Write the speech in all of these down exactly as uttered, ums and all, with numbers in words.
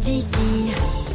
d'ici.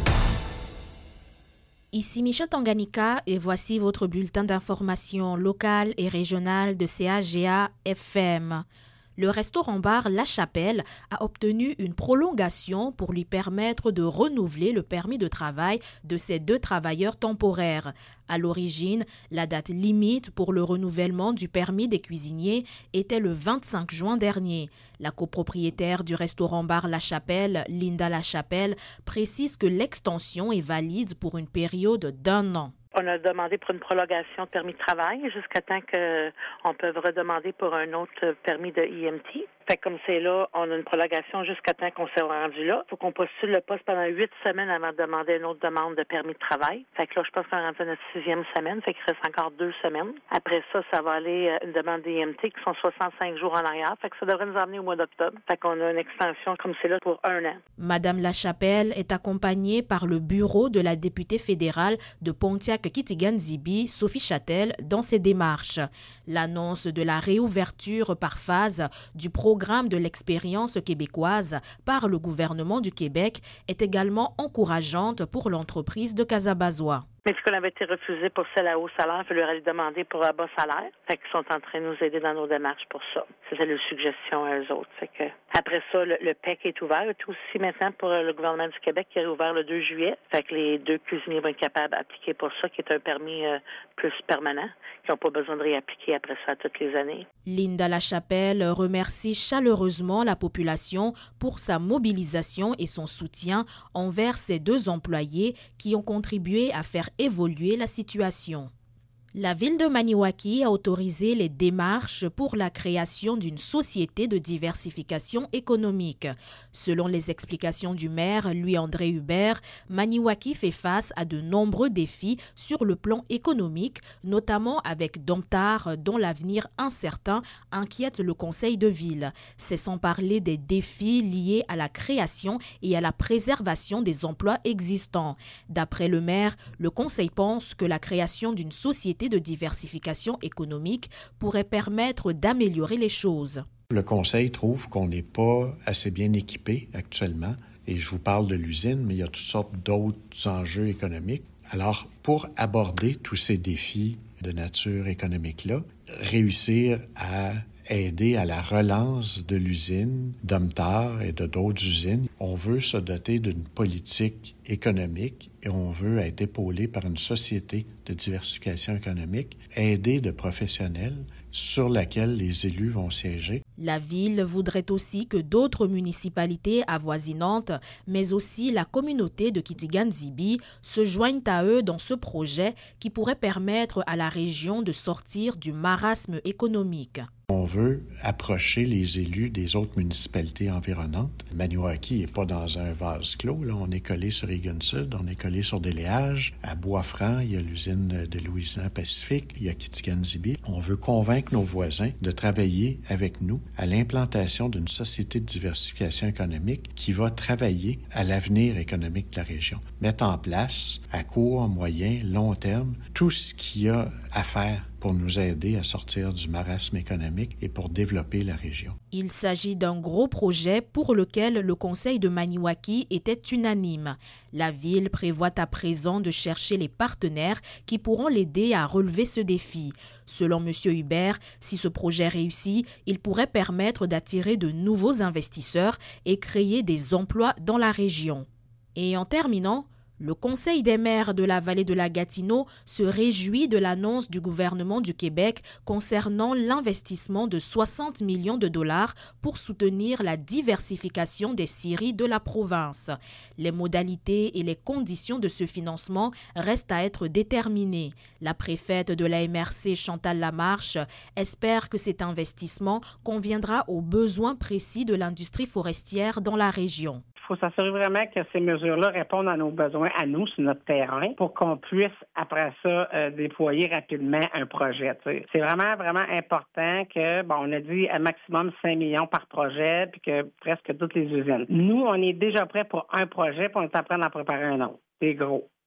Ici Michel Tanganyika et voici votre bulletin d'information locale et régionale de C A G A F M. Le restaurant-bar La Chapelle a obtenu une prolongation pour lui permettre de renouveler le permis de travail de ses deux travailleurs temporaires. À l'origine, la date limite pour le renouvellement du permis des cuisiniers était le vingt-cinq juin dernier. La copropriétaire du restaurant-bar La Chapelle, Linda La Chapelle, précise que l'extension est valide pour une période d'un an. On a demandé pour une prolongation de permis de travail jusqu'à temps qu'on peut redemander pour un autre permis de E M T. Fait que comme c'est là, on a une prolongation jusqu'à temps qu'on s'est rendu là. Il faut qu'on postule le poste pendant huit semaines avant de demander une autre demande de permis de travail. Fait que là, je pense qu'on est rendu à notre sixième semaine. Fait qu'il reste encore deux semaines. Après ça, ça va aller à une demande d'E M T qui sont soixante-cinq jours en arrière. Fait que ça devrait nous emmener au mois d'octobre. Fait qu'on a une extension comme c'est là pour un an. Madame Lachapelle est accompagnée par le bureau de la députée fédérale de Pontiac-Kitigan-Zibi, Sophie Châtel, dans ses démarches. L'annonce de la réouverture par phase du programme de l'expérience québécoise par le gouvernement du Québec est également encourageante pour l'entreprise de Casabazois. Mais ce qu'on avait été refusé pour celle à haut salaire, il faut leur aller demander pour un bas salaire. Fait qu'ils sont en train de nous aider dans nos démarches pour ça. C'était leur suggestion à eux autres. Fait que après ça, le, le P E C est ouvert. Tout aussi maintenant pour le gouvernement du Québec qui est ouvert le deux juillet. Fait que les deux cuisiniers vont être capables d'appliquer pour ça, qui est un permis euh, plus permanent, qui n'ont pas besoin de réappliquer après ça toutes les années. Linda Lachapelle remercie chaleureusement la population pour sa mobilisation et son soutien envers ces deux employés qui ont contribué à faire évoluer la situation. La ville de Maniwaki a autorisé les démarches pour la création d'une société de diversification économique. Selon les explications du maire, Louis-André Hubert, Maniwaki fait face à de nombreux défis sur le plan économique, notamment avec Domtar, dont l'avenir incertain inquiète le conseil de ville. C'est sans parler des défis liés à la création et à la préservation des emplois existants. D'après le maire, le conseil pense que la création d'une société de diversification économique pourrait permettre d'améliorer les choses. Le Conseil trouve qu'on n'est pas assez bien équipé actuellement. Et je vous parle de l'usine, mais il y a toutes sortes d'autres enjeux économiques. Alors, pour aborder tous ces défis de nature économique-là, réussir à aider à la relance de l'usine Domtar et de d'autres usines. On veut se doter d'une politique économique et on veut être épaulé par une société de diversification économique, aidée de professionnels sur laquelle les élus vont siéger. La ville voudrait aussi que d'autres municipalités avoisinantes, mais aussi la communauté de Kitigan-Zibi, se joignent à eux dans ce projet qui pourrait permettre à la région de sortir du marasme économique. On veut approcher les élus des autres municipalités environnantes. Maniwaki n'est pas dans un vase clos. Là. On est collé sur Egan Sud, on est collé sur Déléage. À Bois-Franc, il y a l'usine de Louisiana Pacifique, il y a Kitigan-Zibi. On veut convaincre nos voisins de travailler avec nous à l'implantation d'une société de diversification économique qui va travailler à l'avenir économique de la région. Mettre en place, à court, moyen, long terme, tout ce qu'il y a à faire pour nous aider à sortir du marasme économique et pour développer la région. Il s'agit d'un gros projet pour lequel le conseil de Maniwaki était unanime. La ville prévoit à présent de chercher les partenaires qui pourront l'aider à relever ce défi. Selon M. Hubert, si ce projet réussit, il pourrait permettre d'attirer de nouveaux investisseurs et créer des emplois dans la région. Et en terminant, le Conseil des maires de la vallée de la Gatineau se réjouit de l'annonce du gouvernement du Québec concernant l'investissement de soixante millions de dollars pour soutenir la diversification des scieries de la province. Les modalités et les conditions de ce financement restent à être déterminées. La préfète de la M R C, Chantal Lamarche, espère que cet investissement conviendra aux besoins précis de l'industrie forestière dans la région. Il faut s'assurer vraiment que ces mesures-là répondent à nos besoins, à nous, sur notre terrain, pour qu'on puisse, après ça, euh, déployer rapidement un projet. T'sais. C'est vraiment, vraiment important que, bon, on a dit un maximum cinq millions par projet, puis que presque toutes les usines. Nous, on est déjà prêts pour un projet, puis on est en train d'en préparer un autre. C'est gros.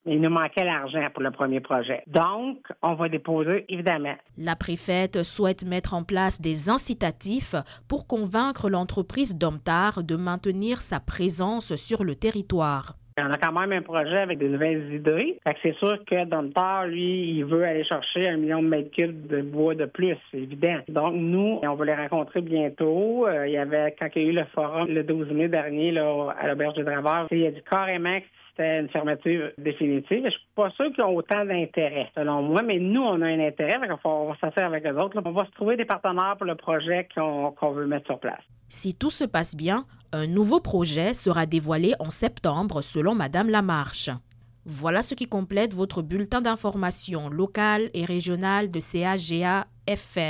Il nous manquait l'argent pour le premier projet. Donc, on va déposer, évidemment. La préfète souhaite mettre en place des incitatifs pour convaincre l'entreprise Domtar de maintenir sa présence sur le territoire. On a quand même un projet avec de nouvelles idées. Fait que c'est sûr que Domtar, lui, il veut aller chercher un million de mètres cubes de bois de plus, c'est évident. Donc, nous, on va les rencontrer bientôt. Euh, il y avait, quand il y a eu le forum le douze mai dernier là, à l'Auberge des Draveurs, il a dit carrément que c'était une fermeture définitive. Je suis pas sûr qu'ils ont autant d'intérêt, selon moi, mais nous, on a un intérêt. Fait on va s'asseoir avec eux autres. Là. On va se trouver des partenaires pour le projet qu'on, qu'on veut mettre sur place. Si tout se passe bien, un nouveau projet sera dévoilé en septembre, selon Madame Lamarche. Voilà ce qui complète votre bulletin d'information locale et régionale de C A G A F R.